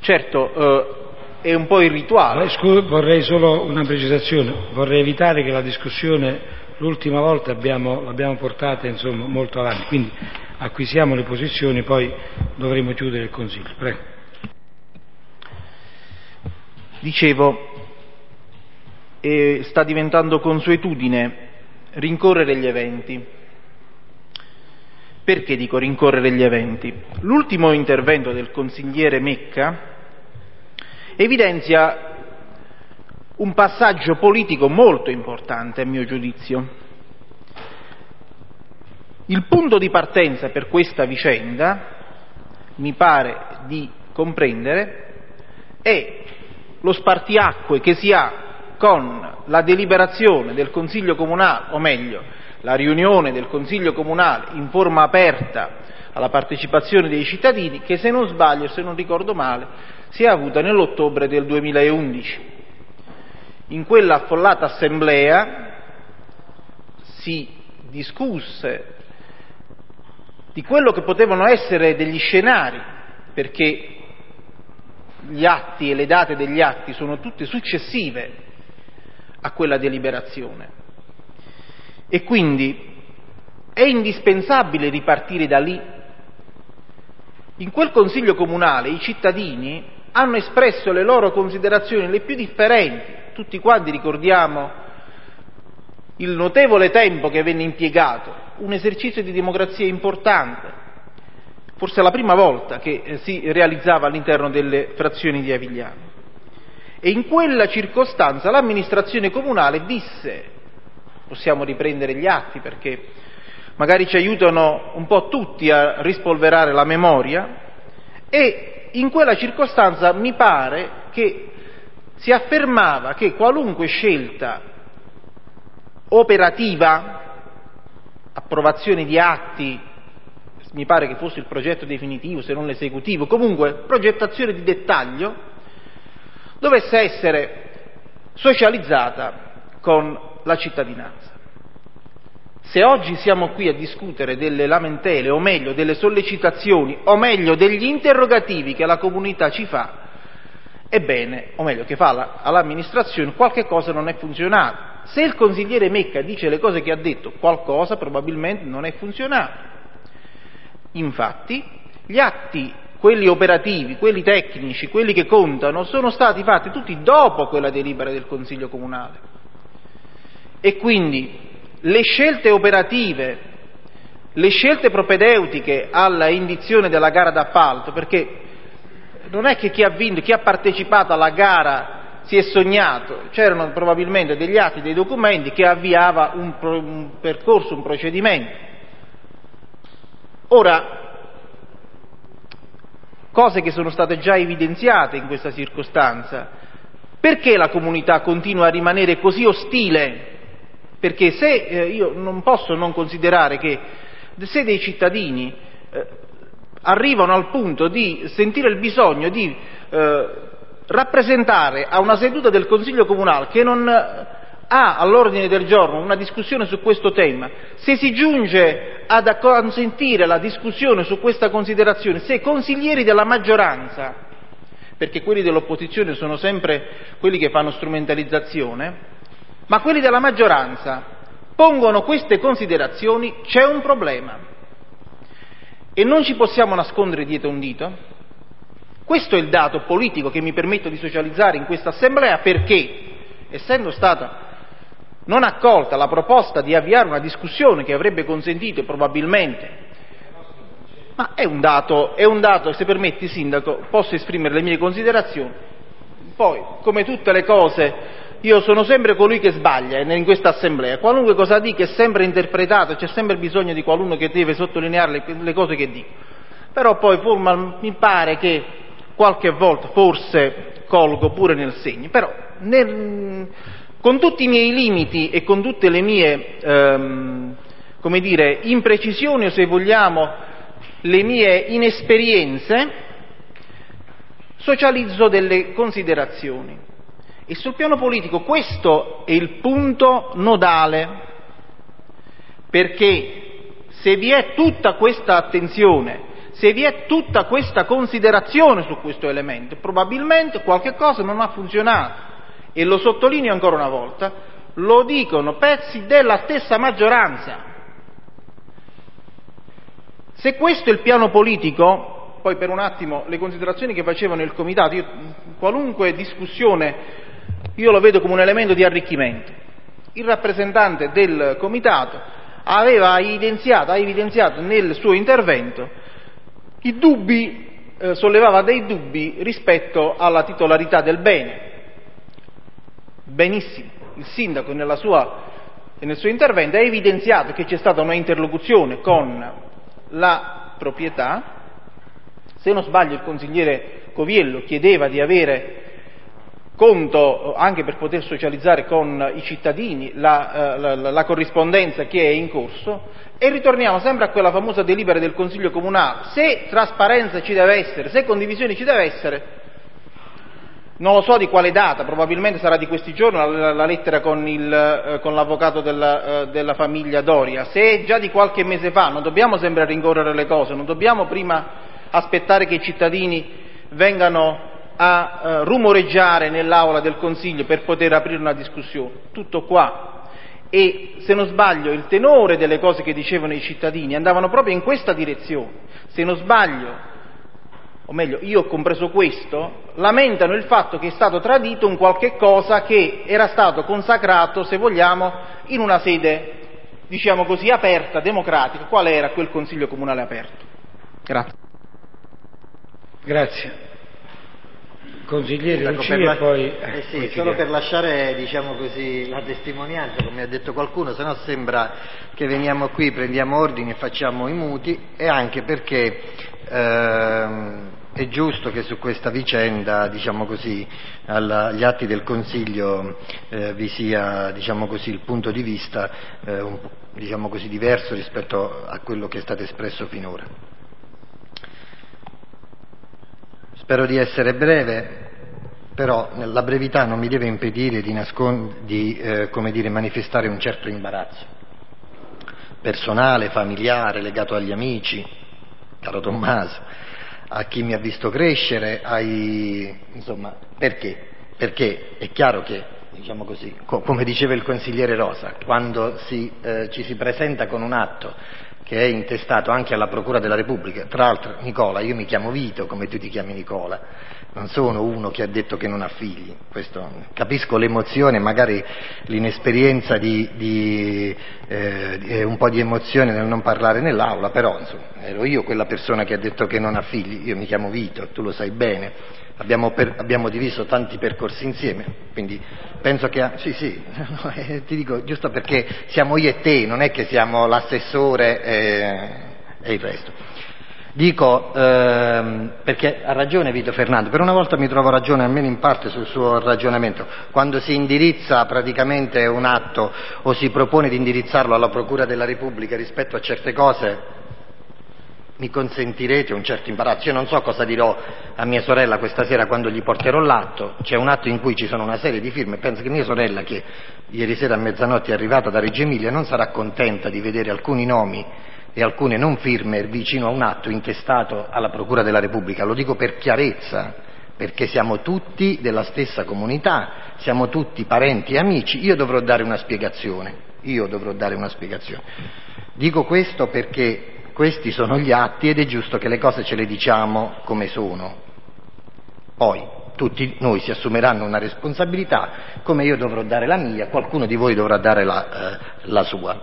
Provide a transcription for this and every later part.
Certo, è un po' irrituale. Vorrei solo una precisazione, vorrei evitare che la discussione l'ultima volta l'abbiamo portata molto avanti, quindi acquisiamo le posizioni, poi dovremo chiudere il Consiglio. Prego. Dicevo, sta diventando consuetudine rincorrere gli eventi. Perché dico rincorrere gli eventi? L'ultimo intervento del consigliere Mecca evidenzia un passaggio politico molto importante, a mio giudizio. Il punto di partenza per questa vicenda, mi pare di comprendere, è lo spartiacque che si ha con la deliberazione del Consiglio Comunale, o meglio, la riunione del Consiglio Comunale in forma aperta alla partecipazione dei cittadini, che se non sbaglio, se non ricordo male, si è avuta nell'ottobre del 2011. In quella affollata assemblea si discusse di quello che potevano essere degli scenari, perché gli atti e le date degli atti sono tutte successive a quella deliberazione e quindi è indispensabile ripartire da lì. In quel Consiglio Comunale i cittadini hanno espresso le loro considerazioni le più differenti, tutti quanti ricordiamo il notevole tempo che venne impiegato, un esercizio di democrazia importante, forse la prima volta che si realizzava all'interno delle frazioni di Avigliano. E in quella circostanza l'amministrazione comunale disse, possiamo riprendere gli atti perché magari ci aiutano un po' tutti a rispolverare la memoria, e in quella circostanza mi pare che si affermava che qualunque scelta operativa, approvazione di atti, mi pare che fosse il progetto definitivo se non l'esecutivo, comunque progettazione di dettaglio, dovesse essere socializzata con la cittadinanza. Se oggi siamo qui a discutere delle lamentele, o meglio delle sollecitazioni, o meglio degli interrogativi che la comunità ci fa, ebbene, o meglio che fa all'amministrazione, qualche cosa non è funzionato. Se il consigliere Mecca dice le cose che ha detto, qualcosa probabilmente non è funzionato. Infatti, gli atti, quelli operativi, quelli tecnici, quelli che contano, sono stati fatti tutti dopo quella delibera del Consiglio Comunale. E quindi le scelte operative, le scelte propedeutiche alla indizione della gara d'appalto, perché non è che chi ha vinto, chi ha partecipato alla gara si è sognato, c'erano probabilmente degli atti, dei documenti che avviava un percorso, un procedimento. Ora, cose che sono state già evidenziate in questa circostanza, perché la comunità continua a rimanere così ostile? Perché se io non posso non considerare che se dei cittadini arrivano al punto di sentire il bisogno di rappresentare a una seduta del Consiglio Comunale che non ha all'ordine del giorno una discussione su questo tema, se si giunge ad consentire la discussione su questa considerazione, se consiglieri della maggioranza, perché quelli dell'opposizione sono sempre quelli che fanno strumentalizzazione, ma quelli della maggioranza pongono queste considerazioni, c'è un problema. E non ci possiamo nascondere dietro un dito. Questo è il dato politico che mi permetto di socializzare in questa assemblea, perché, essendo stata non accolta la proposta di avviare una discussione che avrebbe consentito probabilmente, ma è un dato, se permetti Sindaco, posso esprimere le mie considerazioni, poi come tutte le cose io sono sempre colui che sbaglia in questa assemblea, qualunque cosa dica è sempre interpretato, c'è sempre bisogno di qualcuno che deve sottolineare le cose che dico, però poi mi pare che qualche volta forse colgo pure nel segno, però con tutti i miei limiti e con tutte le mie imprecisioni o se vogliamo le mie inesperienze, socializzo delle considerazioni. E sul piano politico questo è il punto nodale, perché se vi è tutta questa attenzione, se vi è tutta questa considerazione su questo elemento. Probabilmente qualche cosa non ha funzionato, e lo sottolineo ancora una volta, lo dicono pezzi della stessa maggioranza. Se questo è il piano politico, poi per un attimo le considerazioni che facevano il comitato, qualunque discussione io lo vedo come un elemento di arricchimento. Il rappresentante del comitato ha evidenziato nel suo intervento i dubbi, sollevava dei dubbi rispetto alla titolarità del bene. Benissimo, il sindaco nel suo intervento ha evidenziato che c'è stata una interlocuzione con la proprietà. Se non sbaglio il consigliere Coviello chiedeva di avere conto, anche per poter socializzare con i cittadini, la corrispondenza che è in corso, e ritorniamo sempre a quella famosa delibera del Consiglio Comunale. Se trasparenza ci deve essere, se condivisione ci deve essere, non lo so di quale data, probabilmente sarà di questi giorni la lettera con l'avvocato della famiglia Doria. Se è già di qualche mese fa, non dobbiamo sempre rincorrere le cose, non dobbiamo prima aspettare che i cittadini vengano a rumoreggiare nell'aula del Consiglio per poter aprire una discussione. Tutto qua. E se non sbaglio il tenore delle cose che dicevano i cittadini andavano proprio in questa direzione. Se non sbaglio, o meglio, io ho compreso questo, lamentano il fatto che è stato tradito un qualche cosa che era stato consacrato, se vogliamo, in una sede, diciamo così, aperta, democratica, quale era quel Consiglio Comunale aperto. Grazie. Grazie. Consigliere Lucia, e poi... sì, solo per lasciare, diciamo così, la testimonianza, come ha detto qualcuno, se no sembra che veniamo qui, prendiamo ordini e facciamo i muti, e anche perché è giusto che su questa vicenda, diciamo così, agli atti del Consiglio vi sia, diciamo così, il punto di vista diciamo così, diverso rispetto a quello che è stato espresso finora. Spero di essere breve, però la brevità non mi deve impedire di manifestare un certo imbarazzo personale, familiare, legato agli amici, caro Tommaso, a chi mi ha visto crescere, insomma, perché? Perché è chiaro che, diciamo così, come diceva il consigliere Rosa, quando ci si presenta con un atto che è intestato anche alla Procura della Repubblica. Tra l'altro, Nicola, io mi chiamo Vito, come tu ti chiami Nicola, non sono uno che ha detto che non ha figli. Capisco l'emozione, magari l'inesperienza di un po' di emozione nel non parlare nell'aula, però insomma, ero io quella persona che ha detto che non ha figli. Io mi chiamo Vito, tu lo sai bene. Abbiamo diviso tanti percorsi insieme, quindi penso che ti dico giusto perché siamo io e te, non è che siamo l'assessore e il resto. Dico perché ha ragione Vito Fernando, per una volta mi trovo ragione almeno in parte sul suo ragionamento. Quando si indirizza praticamente un atto o si propone di indirizzarlo alla Procura della Repubblica rispetto a certe cose, mi consentirete un certo imbarazzo. Io non so cosa dirò a mia sorella questa sera quando gli porterò l'atto. C'è un atto in cui ci sono una serie di firme. Penso che mia sorella, che ieri sera a mezzanotte è arrivata da Reggio Emilia, non sarà contenta di vedere alcuni nomi e alcune non firme vicino a un atto intestato alla Procura della Repubblica. Lo dico per chiarezza, perché siamo tutti della stessa comunità, siamo tutti parenti e amici. Io dovrò dare una spiegazione. Dico questo perché questi sono gli atti ed è giusto che le cose ce le diciamo come sono. Poi tutti noi si assumeranno una responsabilità, come io dovrò dare la mia, qualcuno di voi dovrà dare la sua.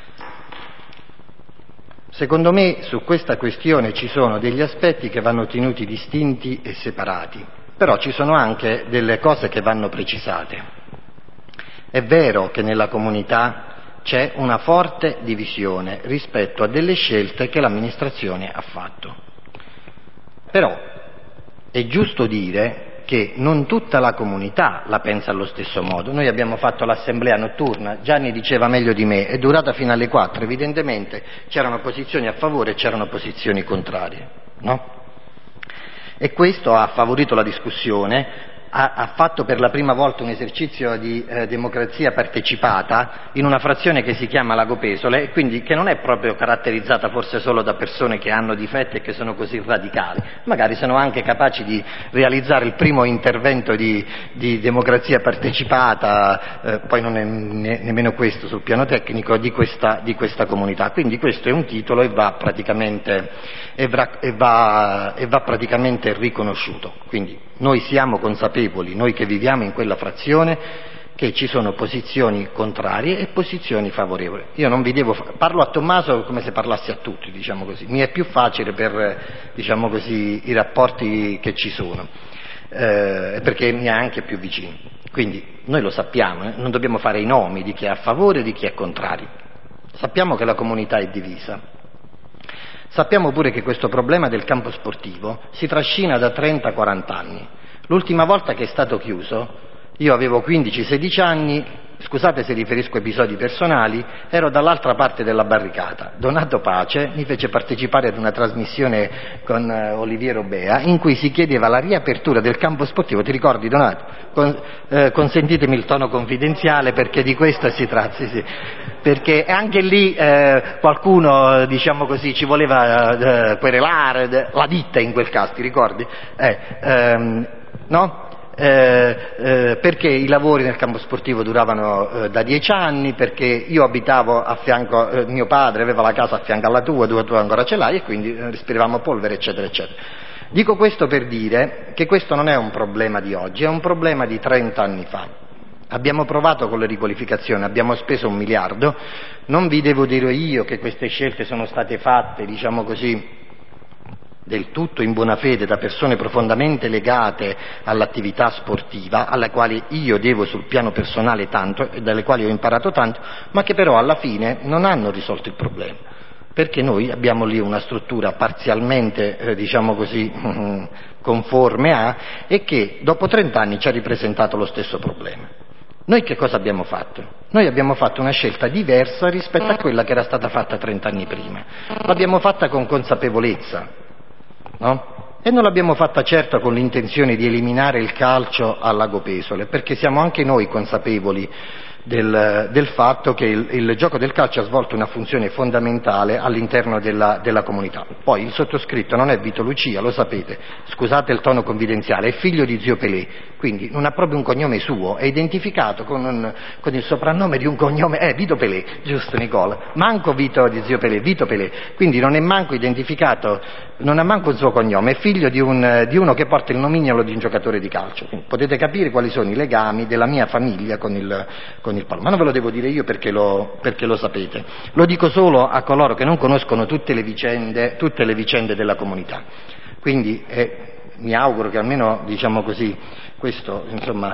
Secondo me su questa questione ci sono degli aspetti che vanno tenuti distinti e separati, però ci sono anche delle cose che vanno precisate. È vero che nella comunità c'è una forte divisione rispetto a delle scelte che l'amministrazione ha fatto. Però è giusto dire che non tutta la comunità la pensa allo stesso modo. Noi abbiamo fatto l'assemblea notturna, Gianni diceva meglio di me, è durata fino alle 4, evidentemente c'erano posizioni a favore e c'erano posizioni contrarie, no? E questo ha favorito la discussione. ha fatto per la prima volta un esercizio di democrazia partecipata in una frazione che si chiama Lago Pesole, e quindi che non è proprio caratterizzata forse solo da persone che hanno difetti e che sono così radicali, magari sono anche capaci di realizzare il primo intervento di democrazia partecipata, poi non è nemmeno questo sul piano tecnico, di questa comunità. Quindi questo è un titolo e va praticamente riconosciuto. Quindi noi siamo consapevoli, noi che viviamo in quella frazione, che ci sono posizioni contrarie e posizioni favorevoli. Io non vi parlo a Tommaso come se parlassi a tutti, diciamo così. Mi è più facile per, diciamo così, i rapporti che ci sono, perché mi è anche più vicino. Quindi noi lo sappiamo, non dobbiamo fare i nomi di chi è a favore e di chi è contrario. Sappiamo che la comunità è divisa. Sappiamo pure che questo problema del campo sportivo si trascina da 30-40 anni. L'ultima volta che è stato chiuso, io avevo 15-16 anni, scusate se riferisco a episodi personali, ero dall'altra parte della barricata. Donato Pace mi fece partecipare ad una trasmissione con Oliviero Bea in cui si chiedeva la riapertura del campo sportivo. Ti ricordi, Donato? Consentitemi il tono confidenziale perché di questo si tratta, sì. Perché anche lì qualcuno, diciamo così, ci voleva querelare, la ditta in quel caso, ti ricordi? No? Perché i lavori nel campo sportivo duravano da 10 anni, perché io abitavo a fianco, mio padre aveva la casa a fianco alla tua, tu ancora ce l'hai, e quindi respiravamo polvere, eccetera, eccetera. Dico questo per dire che questo non è un problema di oggi, è un problema di 30 anni fa. Abbiamo provato con le riqualificazioni, abbiamo speso 1 miliardo, non vi devo dire io che queste scelte sono state fatte, diciamo così, del tutto in buona fede da persone profondamente legate all'attività sportiva, alle quali io devo sul piano personale tanto e dalle quali ho imparato tanto, ma che però alla fine non hanno risolto il problema, perché noi abbiamo lì una struttura parzialmente, diciamo così, conforme a, e che dopo 30 anni ci ha ripresentato lo stesso problema. Noi che cosa abbiamo fatto? Noi abbiamo fatto una scelta diversa rispetto a quella che era stata fatta 30 anni prima. L'abbiamo fatta con consapevolezza, no? E non l'abbiamo fatta certo con l'intenzione di eliminare il calcio al Lago Pesole, perché siamo anche noi consapevoli del fatto che il gioco del calcio ha svolto una funzione fondamentale all'interno della comunità. Poi il sottoscritto non è Vito Lucia, lo sapete, scusate il tono confidenziale, è figlio di zio Pelé, quindi non ha proprio un cognome suo, è identificato con il soprannome di un cognome, Vito Pelé, giusto Nicola, manco Vito di zio Pelé, Vito Pelé, quindi non è manco identificato, non ha manco il suo cognome, è figlio di uno che porta il nomignolo di un giocatore di calcio. Quindi potete capire quali sono i legami della mia famiglia con il pallo, ma non ve lo devo dire io perché lo sapete, lo dico solo a coloro che non conoscono tutte le vicende della comunità. Quindi mi auguro che almeno, diciamo così, questo insomma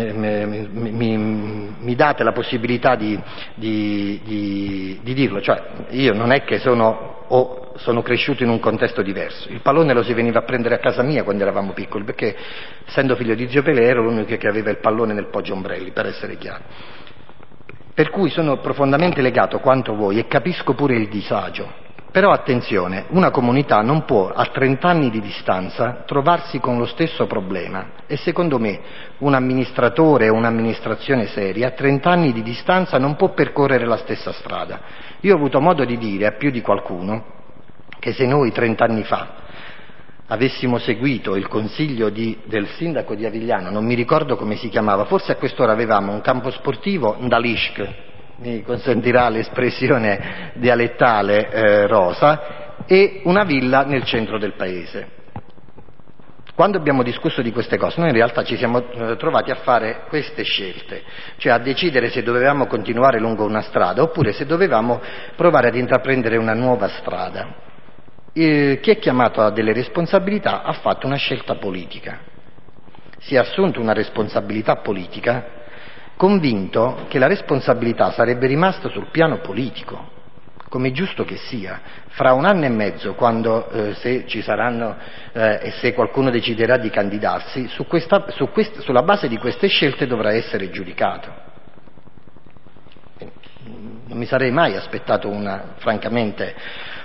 mi date la possibilità di dirlo, cioè io non è che sono cresciuto in un contesto diverso, il pallone lo si veniva a prendere a casa mia quando eravamo piccoli, perché essendo figlio di zio Pelé ero l'unico che aveva il pallone nel Poggio Ombrelli, per essere chiaro. Per cui sono profondamente legato quanto voi e capisco pure il disagio. Però attenzione, una comunità non può a 30 anni di distanza trovarsi con lo stesso problema, e secondo me un amministratore o un'amministrazione seria a 30 anni di distanza non può percorrere la stessa strada. Io ho avuto modo di dire a più di qualcuno che se noi 30 anni fa avessimo seguito il consiglio del sindaco di Avigliano, non mi ricordo come si chiamava, forse a quest'ora avevamo un campo sportivo, un Dalisk, mi consentirà l'espressione dialettale Rosa, e una villa nel centro del paese. Quando abbiamo discusso di queste cose, noi in realtà ci siamo trovati a fare queste scelte, cioè a decidere se dovevamo continuare lungo una strada oppure se dovevamo provare ad intraprendere una nuova strada. Chi è chiamato a delle responsabilità ha fatto una scelta politica, si è assunto una responsabilità politica, convinto che la responsabilità sarebbe rimasta sul piano politico, come è giusto che sia. Fra 1 anno e mezzo, quando se ci saranno e se qualcuno deciderà di candidarsi, sulla base di queste scelte dovrà essere giudicato. Non mi sarei mai aspettato francamente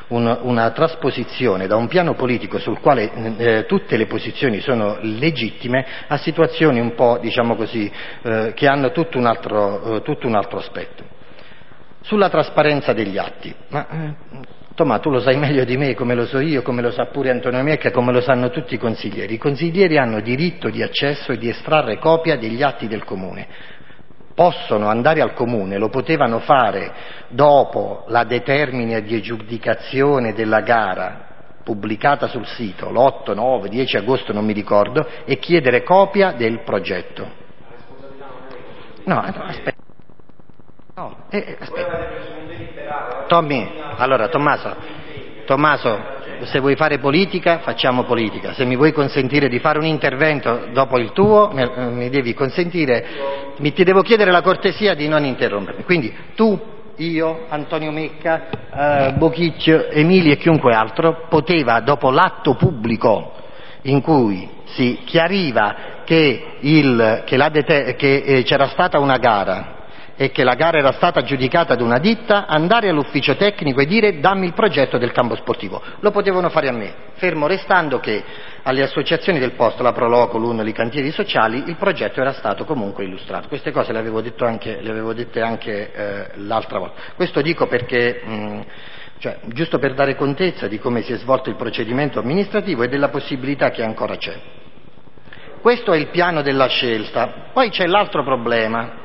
una trasposizione da un piano politico sul quale tutte le posizioni sono legittime a situazioni un po', diciamo così, che hanno tutto un altro aspetto. Sulla trasparenza degli atti, Tomà, tu lo sai meglio di me, come lo so io, come lo sa pure Antonio Mecca, come lo sanno tutti i consiglieri. I consiglieri hanno diritto di accesso e di estrarre copia degli atti del comune. Possono andare al comune, lo potevano fare dopo la determina di aggiudicazione della gara pubblicata sul sito l'8, 9, 10 agosto, non mi ricordo, e chiedere copia del progetto. No, aspetta. No, aspetta. Allora Tommaso, se vuoi fare politica, facciamo politica. Se mi vuoi consentire di fare un intervento dopo il tuo, mi devi consentire, ti devo chiedere la cortesia di non interrompermi. Quindi tu, io, Antonio Mecca, Bochicchio, Emili e chiunque altro poteva, dopo l'atto pubblico in cui si chiariva che c'era stata una gara e che la gara era stata aggiudicata ad una ditta, andare all'ufficio tecnico e dire dammi il progetto del campo sportivo. Lo potevano fare a me, fermo restando che alle associazioni del posto, la Proloco, l'UNL, i cantieri sociali, il progetto era stato comunque illustrato. Queste cose le avevo dette anche l'altra volta. Questo dico perché giusto per dare contezza di come si è svolto il procedimento amministrativo e della possibilità che ancora c'è. Questo è il piano della scelta. Poi c'è l'altro problema.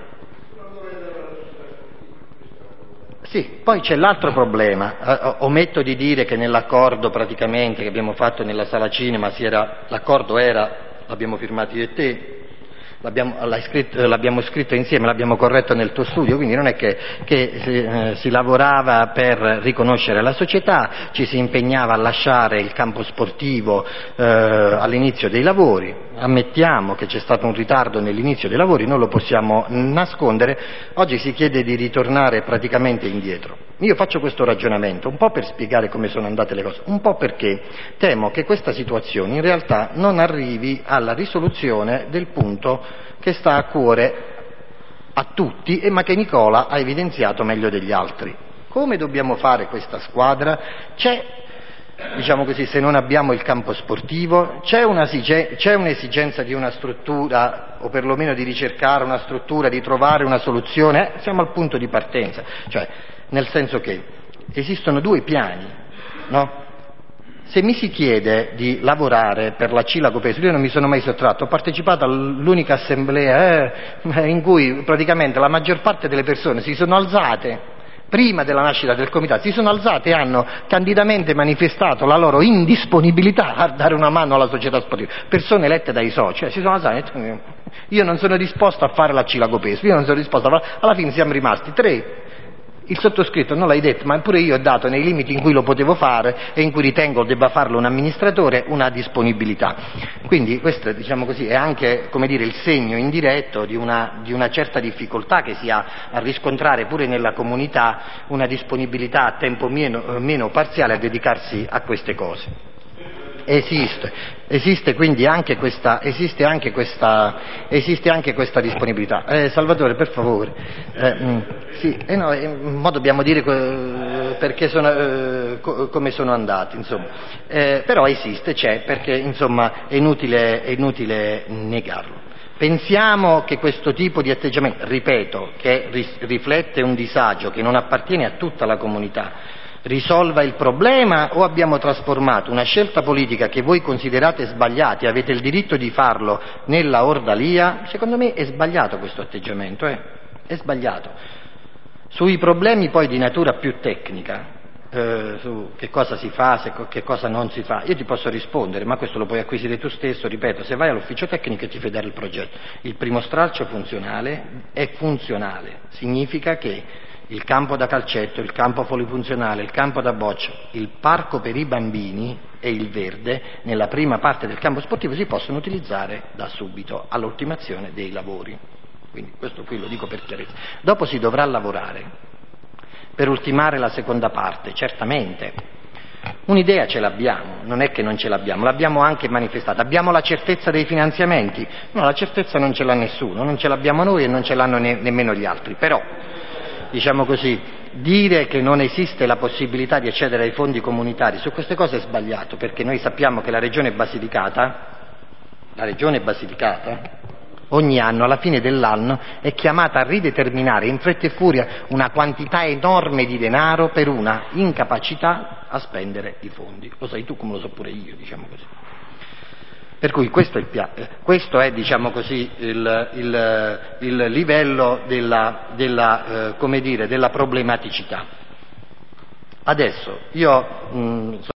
Sì, poi c'è l'altro problema. Ometto di dire che nell'accordo praticamente che abbiamo fatto nella sala cinema l'accordo l'abbiamo firmato io e te, l'abbiamo scritto insieme, l'abbiamo corretto nel tuo studio, quindi non è che si lavorava per riconoscere la società, ci si impegnava a lasciare il campo sportivo all'inizio dei lavori. Ammettiamo che c'è stato un ritardo nell'inizio dei lavori, non lo possiamo nascondere, oggi si chiede di ritornare praticamente indietro. Io faccio questo ragionamento un po' per spiegare come sono andate le cose, un po' perché temo che questa situazione in realtà non arrivi alla risoluzione del punto che sta a cuore a tutti ma che Nicola ha evidenziato meglio degli altri. Come dobbiamo fare questa squadra? Diciamo così, se non abbiamo il campo sportivo, c'è un'esigenza di una struttura, o perlomeno di ricercare una struttura, di trovare una soluzione, siamo al punto di partenza, nel senso che esistono due piani, no? Se mi si chiede di lavorare per la Cilago Pesaro, io non mi sono mai sottratto, ho partecipato all'unica assemblea in cui praticamente la maggior parte delle persone si sono alzate prima della nascita del comitato, si sono alzate e hanno candidamente manifestato la loro indisponibilità a dare una mano alla società sportiva, persone elette dai soci, si sono alzate e detto io non sono disposto a fare la Cilago Pesaro, io non sono disposto a fare, alla fine siamo rimasti 3. Il sottoscritto non l'hai detto, ma pure io ho dato nei limiti in cui lo potevo fare e in cui ritengo debba farlo un amministratore una disponibilità. Quindi questo, diciamo così, è anche, come dire, il segno indiretto di una certa difficoltà che si ha a riscontrare pure nella comunità una disponibilità a tempo meno parziale a dedicarsi a queste cose. Esiste quindi anche questa disponibilità. Salvatore, per favore. Mo dobbiamo dire perché come sono andati, insomma. Però c'è, perché insomma è inutile negarlo. Pensiamo che questo tipo di atteggiamento, ripeto, che riflette un disagio che non appartiene a tutta la comunità, risolva il problema, o abbiamo trasformato una scelta politica che voi considerate sbagliata e avete il diritto di farlo nella ordalia? Secondo me è sbagliato questo atteggiamento, è sbagliato. Sui problemi poi di natura più tecnica, su che cosa si fa, che cosa non si fa, io ti posso rispondere, ma questo lo puoi acquisire tu stesso, ripeto, se vai all'ufficio tecnico e ti fai dare il progetto. Il primo stralcio funzionale è funzionale, significa che il campo da calcetto, il campo polifunzionale, il campo da boccia, il parco per i bambini e il verde nella prima parte del campo sportivo si possono utilizzare da subito all'ultimazione dei lavori. Quindi questo qui lo dico per chiarezza. Dopo si dovrà lavorare per ultimare la seconda parte, certamente. Un'idea ce l'abbiamo, non è che non ce l'abbiamo, l'abbiamo anche manifestata. Abbiamo la certezza dei finanziamenti? No, la certezza non ce l'ha nessuno, non ce l'abbiamo noi e non ce l'hanno nemmeno gli altri, però diciamo così, dire che non esiste la possibilità di accedere ai fondi comunitari su queste cose è sbagliato, perché noi sappiamo che la Regione Basilicata ogni anno, alla fine dell'anno, è chiamata a rideterminare in fretta e furia una quantità enorme di denaro per una incapacità a spendere i fondi. Lo sai tu come lo so pure io, diciamo così. Per cui questo è diciamo così, il livello della problematicità. Adesso io